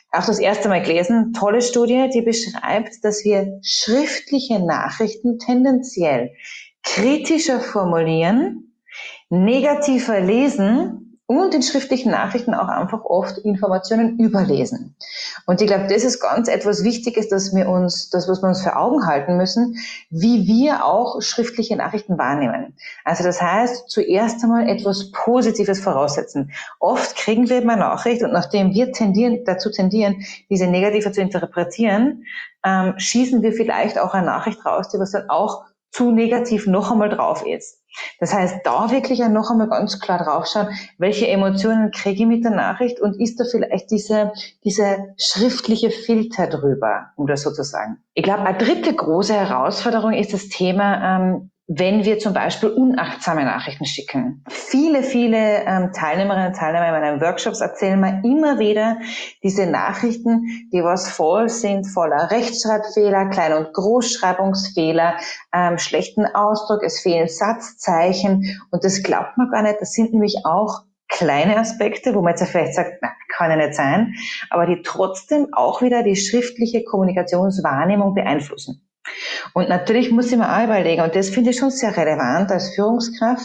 auch das erste Mal gelesen, tolle Studie, die beschreibt, dass wir schriftliche Nachrichten tendenziell kritischer formulieren, negativer lesen und in schriftlichen Nachrichten auch einfach oft Informationen überlesen. Und ich glaube, das ist ganz etwas Wichtiges, was wir uns für Augen halten müssen, wie wir auch schriftliche Nachrichten wahrnehmen. Also das heißt, zuerst einmal etwas Positives voraussetzen. Oft kriegen wir eine Nachricht und nachdem wir dazu tendieren, diese negative zu interpretieren, schießen wir vielleicht auch eine Nachricht raus, die was dann auch zu negativ noch einmal drauf ist. Das heißt, da wirklich auch noch einmal ganz klar draufschauen, welche Emotionen kriege ich mit der Nachricht und ist da vielleicht diese schriftliche Filter drüber, um das so zu sagen. Ich glaube, eine dritte große Herausforderung ist das Thema, wenn wir zum Beispiel unachtsame Nachrichten schicken. Viele Teilnehmerinnen und Teilnehmer in meinen Workshops erzählen mir immer wieder diese Nachrichten, die was voll sind, voller Rechtschreibfehler, Klein- und Großschreibungsfehler, schlechten Ausdruck, es fehlen Satzzeichen und das glaubt man gar nicht. Das sind nämlich auch kleine Aspekte, wo man jetzt vielleicht sagt, na, kann ja nicht sein, aber die trotzdem auch wieder die schriftliche Kommunikationswahrnehmung beeinflussen. Und natürlich muss ich mir auch überlegen, und das finde ich schon sehr relevant als Führungskraft,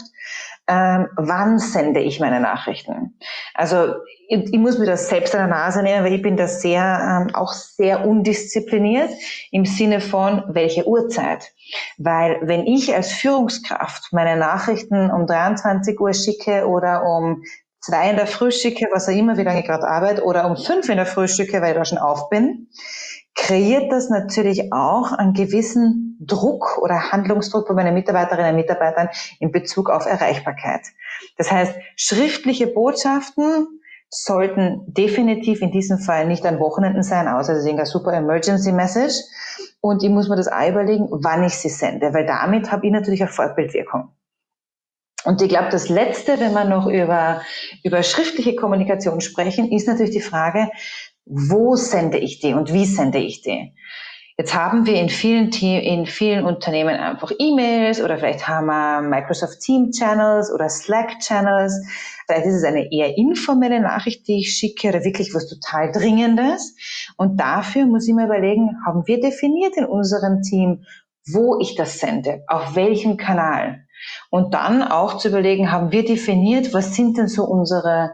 wann sende ich meine Nachrichten? Also ich muss mir das selbst an der Nase nehmen, weil ich bin da auch sehr undiszipliniert im Sinne von welche Uhrzeit. Weil wenn ich als Führungskraft meine Nachrichten um 23 Uhr schicke oder um 2 in der Früh schicke, was auch immer, wie lange ich gerade arbeite, oder um 5 in der Früh schicke, weil ich da schon auf bin, kreiert das natürlich auch einen gewissen Druck oder Handlungsdruck bei meinen Mitarbeiterinnen und Mitarbeitern in Bezug auf Erreichbarkeit. Das heißt, schriftliche Botschaften sollten definitiv in diesem Fall nicht an Wochenenden sein, außer es ist eine super Emergency Message. Und ich muss mir das auch überlegen, wann ich sie sende, weil damit habe ich natürlich eine Vorbildwirkung. Und ich glaube, das Letzte, wenn wir noch über schriftliche Kommunikation sprechen, ist natürlich die Frage, wo sende ich die und wie sende ich die? Jetzt haben wir in vielen Unternehmen einfach E-Mails oder vielleicht haben wir Microsoft Teams Channels oder Slack Channels. Vielleicht ist es eine eher informelle Nachricht, die ich schicke oder wirklich was total Dringendes. Und dafür muss ich mir überlegen, haben wir definiert in unserem Team, wo ich das sende, auf welchem Kanal? Und dann auch zu überlegen, haben wir definiert, was sind denn so unsere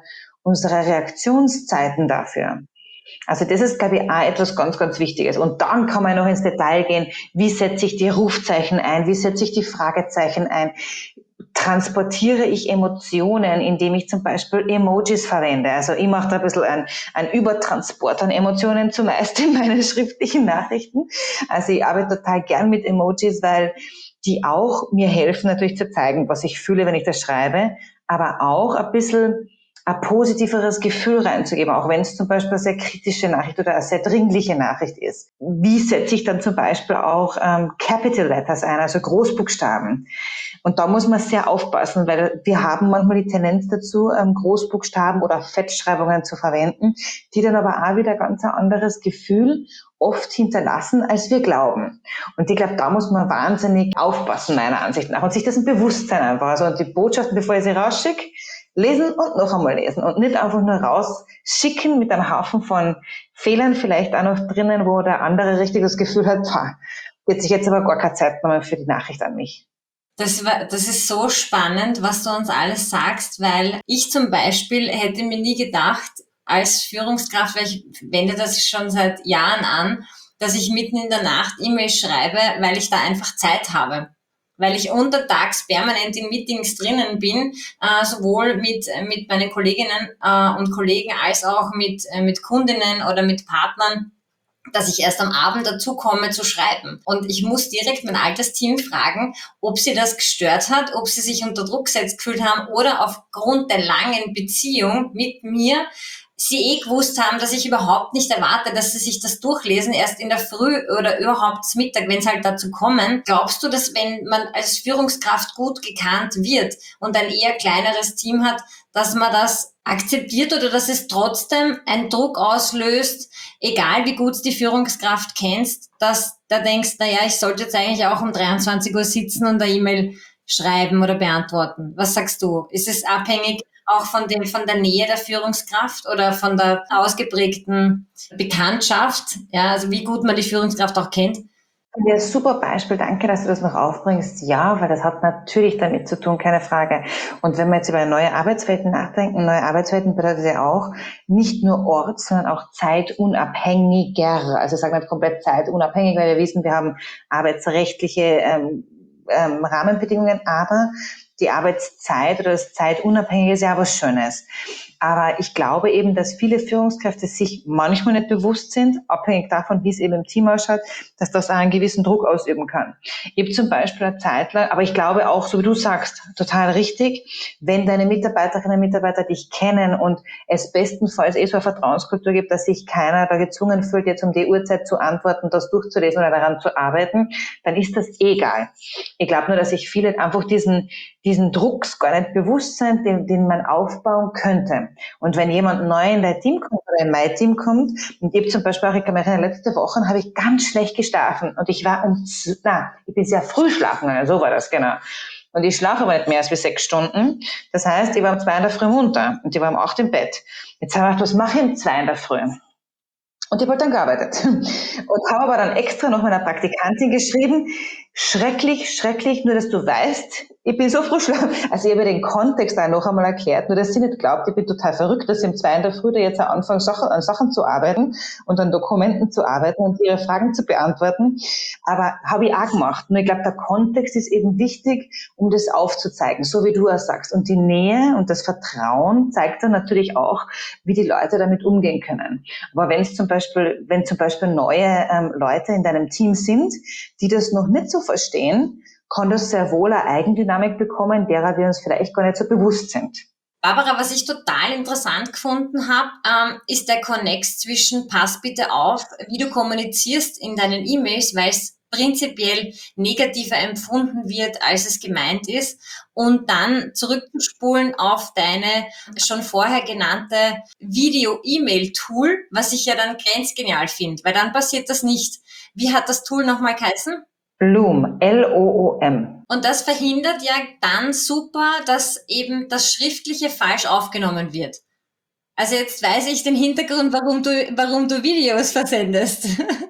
Reaktionszeiten dafür? Also das ist, glaube ich, auch etwas ganz, ganz Wichtiges. Und dann kann man noch ins Detail gehen, wie setze ich die Rufzeichen ein, wie setze ich die Fragezeichen ein, transportiere ich Emotionen, indem ich zum Beispiel Emojis verwende. Also ich mache da ein bisschen ein Übertransport an Emotionen zumeist in meinen schriftlichen Nachrichten. Also ich arbeite total gern mit Emojis, weil die auch mir helfen, natürlich zu zeigen, was ich fühle, wenn ich das schreibe, aber auch ein bisschen ein positiveres Gefühl reinzugeben, auch wenn es zum Beispiel eine sehr kritische Nachricht oder eine sehr dringliche Nachricht ist. Wie setze ich dann zum Beispiel auch Capital Letters ein, also Großbuchstaben? Und da muss man sehr aufpassen, weil wir haben manchmal die Tendenz dazu, Großbuchstaben oder Fettschreibungen zu verwenden, die dann aber auch wieder ganz ein anderes Gefühl oft hinterlassen, als wir glauben. Und ich glaube, da muss man wahnsinnig aufpassen, meiner Ansicht nach, und sich das ein Bewusstsein einfach. Also und die Botschaften, bevor ich sie rausschicke, lesen und noch einmal lesen und nicht einfach nur rausschicken mit einem Haufen von Fehlern vielleicht auch noch drinnen, wo der andere richtig das Gefühl hat, jetzt sich jetzt aber gar keine Zeit mehr für die Nachricht an mich. Das ist so spannend, was du uns alles sagst, weil ich zum Beispiel hätte mir nie gedacht, als Führungskraft, weil ich wende das schon seit Jahren an, dass ich mitten in der Nacht E-Mails schreibe, weil ich da einfach Zeit habe. Weil ich untertags permanent in Meetings drinnen bin, sowohl mit meinen Kolleginnen und Kollegen als auch mit Kundinnen oder mit Partnern, dass ich erst am Abend dazu komme zu schreiben. Und ich muss direkt mein altes Team fragen, ob sie das gestört hat, ob sie sich unter Druck gesetzt gefühlt haben oder aufgrund der langen Beziehung mit mir sie gewusst haben, dass ich überhaupt nicht erwarte, dass sie sich das durchlesen, erst in der Früh oder überhaupt zum Mittag, wenn es halt dazu kommen. Glaubst du, dass wenn man als Führungskraft gut gekannt wird und ein eher kleineres Team hat, dass man das akzeptiert oder dass es trotzdem einen Druck auslöst, egal wie gut die Führungskraft kennst, dass da denkst, naja, ich sollte jetzt eigentlich auch um 23 Uhr sitzen und eine E-Mail schreiben oder beantworten. Was sagst du? Ist es abhängig auch von der Nähe der Führungskraft oder von der ausgeprägten Bekanntschaft, ja, also wie gut man die Führungskraft auch kennt. Ja, super Beispiel. Danke, dass du das noch aufbringst. Ja, weil das hat natürlich damit zu tun, keine Frage. Und wenn wir jetzt über neue Arbeitswelten nachdenken, neue Arbeitswelten bedeutet ja auch nicht nur Ort, sondern auch zeitunabhängiger. Also ich sage nicht komplett zeitunabhängig, weil wir wissen, wir haben arbeitsrechtliche Rahmenbedingungen, aber die Arbeitszeit oder das Zeitunabhängige ist ja was Schönes. Aber ich glaube eben, dass viele Führungskräfte sich manchmal nicht bewusst sind, abhängig davon, wie es eben im Team ausschaut, dass das auch einen gewissen Druck ausüben kann. Ich habe zum Beispiel eine Zeit lang, aber ich glaube auch, so wie du sagst, total richtig, wenn deine Mitarbeiterinnen und Mitarbeiter dich kennen und es bestenfalls so eine Vertrauenskultur gibt, dass sich keiner da gezwungen fühlt, jetzt um die Uhrzeit zu antworten, das durchzulesen oder daran zu arbeiten, dann ist das egal. Ich glaube nur, dass sich viele einfach diesen Drucks gar nicht bewusst sind, den man aufbauen könnte. Und wenn jemand neu in dein Team kommt oder in mein Team kommt, und ich zum Beispiel auch, ich kann mich erinnern, letzte Woche habe ich ganz schlecht geschlafen und ich war ich bin sehr früh schlafen gegangen, so war das, genau. Und ich schlafe aber nicht mehr als 6 Stunden. Das heißt, ich war um 2 in der Früh munter und ich war um 8 im Bett. Jetzt habe ich gedacht, was mache ich um 2 in der Früh? Und ich habe dann gearbeitet. Und habe aber dann extra noch meiner Praktikantin geschrieben, schrecklich, schrecklich, nur dass du weißt, ich bin so früh schlafen. Also ich habe den Kontext auch noch einmal erklärt, nur dass sie nicht glaubt, ich bin total verrückt, dass ich um 2 in der Früh da jetzt anfange, an Sachen zu arbeiten und an Dokumenten zu arbeiten und ihre Fragen zu beantworten. Aber habe ich auch gemacht. Nur ich glaube, der Kontext ist eben wichtig, um das aufzuzeigen, so wie du auch sagst. Und die Nähe und das Vertrauen zeigt dann natürlich auch, wie die Leute damit umgehen können. Aber wenn zum Beispiel neue Leute in deinem Team sind, die das noch nicht so verstehen, kann das sehr wohl eine Eigendynamik bekommen, derer wir uns vielleicht gar nicht so bewusst sind. Barbara, was ich total interessant gefunden habe, ist der Connect zwischen pass bitte auf, wie du kommunizierst in deinen E-Mails, weil es prinzipiell negativer empfunden wird, als es gemeint ist, und dann zurückzuspulen auf deine schon vorher genannte Video-E-Mail-Tool, was ich ja dann grenzgenial finde, weil dann passiert das nicht. Wie hat das Tool nochmal geheißen? Loom, Loom. Und das verhindert ja dann super, dass eben das Schriftliche falsch aufgenommen wird. Also jetzt weiß ich den Hintergrund, warum du Videos versendest.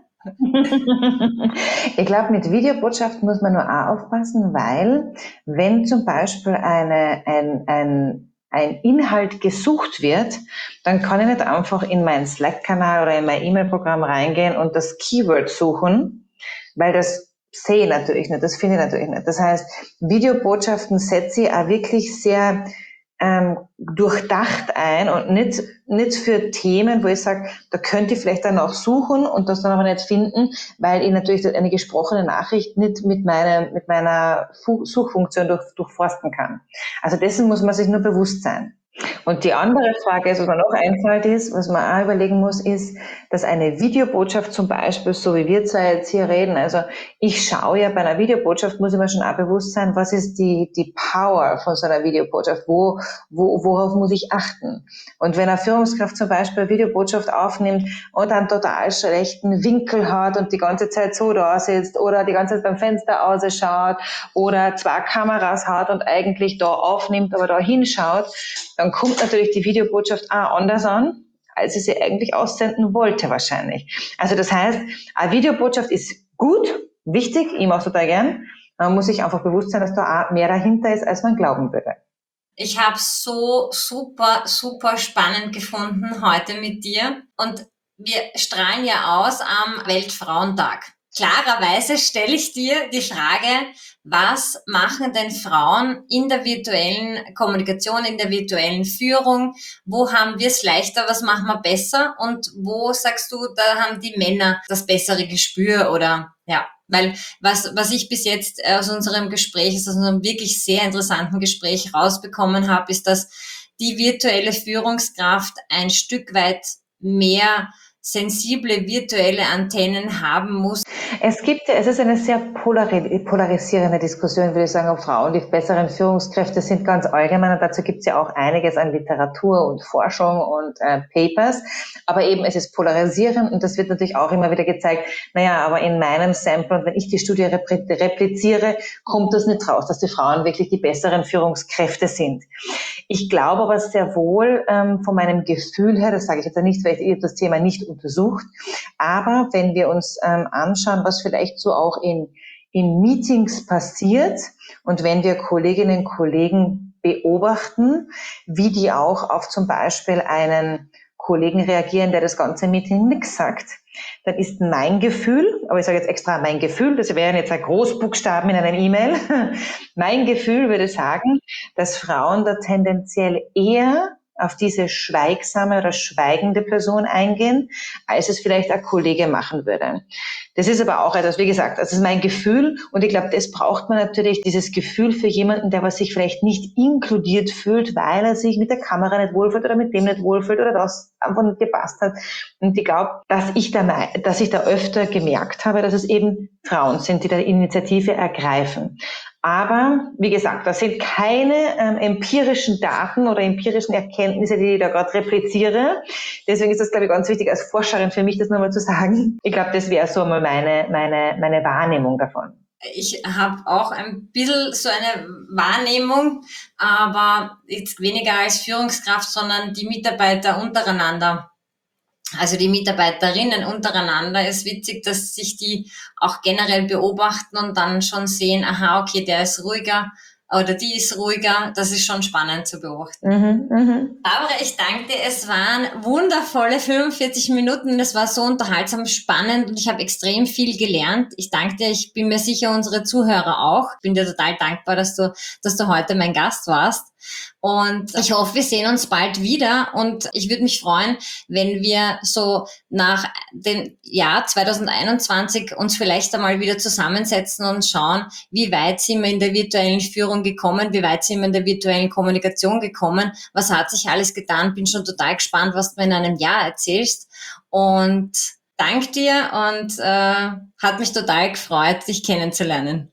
Ich glaube, mit Videobotschaften muss man nur auch aufpassen, weil wenn zum Beispiel ein Inhalt gesucht wird, dann kann ich nicht einfach in meinen Slack-Kanal oder in mein E-Mail-Programm reingehen und das Keyword suchen, weil das sehe ich natürlich nicht, das finde ich natürlich nicht. Das heißt, Videobotschaften setze ich auch wirklich sehr durchdacht ein und nicht für Themen, wo ich sage, da könnte ich vielleicht dann auch suchen und das dann aber nicht finden, weil ich natürlich eine gesprochene Nachricht nicht mit meiner Suchfunktion durchforsten kann. Also dessen muss man sich nur bewusst sein. Und die andere Frage, was mir noch einfällt, ist, was man auch überlegen muss, ist, dass eine Videobotschaft zum Beispiel, so wie wir zwei jetzt hier reden, also ich schaue ja bei einer Videobotschaft, muss ich mir schon auch bewusst sein, was ist die Power von so einer Videobotschaft, worauf muss ich achten? Und wenn eine Führungskraft zum Beispiel eine Videobotschaft aufnimmt und einen total schlechten Winkel hat und die ganze Zeit so da sitzt oder die ganze Zeit beim Fenster ausschaut oder 2 Kameras hat und eigentlich da aufnimmt, aber da hinschaut, dann kommt natürlich die Videobotschaft auch anders an, als ich sie eigentlich aussenden wollte wahrscheinlich. Also das heißt, eine Videobotschaft ist gut, wichtig, ich mache es total gern. Man muss sich einfach bewusst sein, dass da auch mehr dahinter ist, als man glauben würde. Ich habe so super, super spannend gefunden heute mit dir, und wir strahlen ja aus am Weltfrauentag. Klarerweise stelle ich dir die Frage, was machen denn Frauen in der virtuellen Kommunikation, in der virtuellen Führung? Wo haben wir es leichter? Was machen wir besser? Und wo sagst du, da haben die Männer das bessere Gespür oder ja? Weil was ich bis jetzt aus unserem Gespräch, aus unserem wirklich sehr interessanten Gespräch rausbekommen habe, ist, dass die virtuelle Führungskraft ein Stück weit mehr sensible virtuelle Antennen haben muss? Es ist eine sehr polarisierende Diskussion, würde ich sagen, ob Frauen die besseren Führungskräfte sind, ganz allgemein. Und dazu gibt es ja auch einiges an Literatur und Forschung und Papers. Aber eben, es ist polarisierend und das wird natürlich auch immer wieder gezeigt, naja, aber in meinem Sample und wenn ich die Studie repliziere, kommt das nicht raus, dass die Frauen wirklich die besseren Führungskräfte sind. Ich glaube aber sehr wohl von meinem Gefühl her, das sage ich jetzt ja nicht, weil ich das Thema nicht untersucht, aber wenn wir uns anschauen, was vielleicht so auch in Meetings passiert und wenn wir Kolleginnen und Kollegen beobachten, wie die auch auf zum Beispiel einen Kollegen reagieren, der das ganze Meeting nichts sagt, dann ist mein Gefühl, aber ich sage jetzt extra mein Gefühl, das wären jetzt ein Großbuchstaben in einem E-Mail, mein Gefühl würde sagen, dass Frauen da tendenziell eher auf diese schweigsame oder schweigende Person eingehen, als es vielleicht ein Kollege machen würde. Das ist aber auch etwas, wie gesagt, das ist mein Gefühl und ich glaube, das braucht man natürlich, dieses Gefühl für jemanden, der was sich vielleicht nicht inkludiert fühlt, weil er sich mit der Kamera nicht wohlfühlt oder mit dem nicht wohlfühlt oder das einfach nicht gepasst hat. Und ich glaube, dass ich da öfter gemerkt habe, dass es eben Frauen sind, die da Initiative ergreifen. Aber wie gesagt, das sind keine empirischen Daten oder empirischen Erkenntnisse, die ich da gerade repliziere. Deswegen ist das, glaube ich, ganz wichtig als Forscherin für mich, das nochmal zu sagen. Ich glaube, das wäre so mal meine Wahrnehmung davon. Ich habe auch ein bisschen so eine Wahrnehmung, aber jetzt weniger als Führungskraft, sondern die Mitarbeiter untereinander. Also die Mitarbeiterinnen untereinander ist witzig, dass sich die auch generell beobachten und dann schon sehen, aha, okay, der ist ruhiger oder die ist ruhiger. Das ist schon spannend zu beobachten. Barbara, ich danke dir. Es waren wundervolle 45 Minuten. Es war so unterhaltsam, spannend und ich habe extrem viel gelernt. Ich danke dir. Ich bin mir sicher, unsere Zuhörer auch. Ich bin dir total dankbar, dass du heute mein Gast warst. Und ich hoffe, wir sehen uns bald wieder und ich würde mich freuen, wenn wir so nach dem Jahr 2021 uns vielleicht einmal wieder zusammensetzen und schauen, wie weit sind wir in der virtuellen Führung gekommen, wie weit sind wir in der virtuellen Kommunikation gekommen, was hat sich alles getan, bin schon total gespannt, was du mir in einem Jahr erzählst und danke dir und hat mich total gefreut, dich kennenzulernen.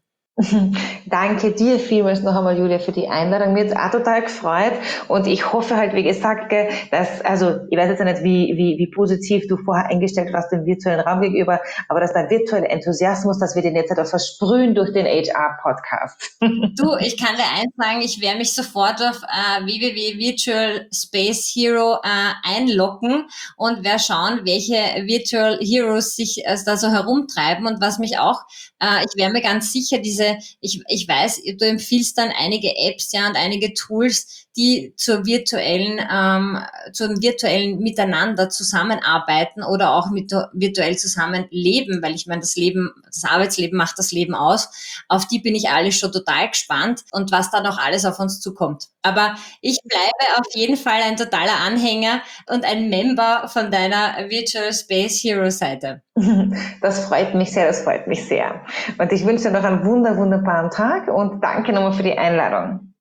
Danke dir vielmals noch einmal, Julia, für die Einladung. Mir hat es auch total gefreut und ich hoffe halt, wie gesagt, dass, also ich weiß jetzt nicht, wie positiv du vorher eingestellt warst dem virtuellen Raum gegenüber, aber dass der virtuelle Enthusiasmus, dass wir den jetzt halt auch versprühen durch den HR-Podcast. Du, ich kann dir eins sagen, ich werde mich sofort auf www.Virtual Space Hero einloggen und werde schauen, welche Virtual Heroes sich da so herumtreiben und was mich auch, ich wäre mir ganz sicher, ich weiß, du empfiehlst dann einige Apps, ja, und einige Tools, die zum virtuellen Miteinander zusammenarbeiten oder auch virtuell zusammenleben, weil ich meine, das Arbeitsleben macht das Leben aus. Auf die bin ich alle schon total gespannt und was da noch alles auf uns zukommt. Aber ich bleibe auf jeden Fall ein totaler Anhänger und ein Member von deiner Virtual Space Hero Seite. Das freut mich sehr, das freut mich sehr. Und ich wünsche dir noch einen wunderbaren Tag und danke nochmal für die Einladung.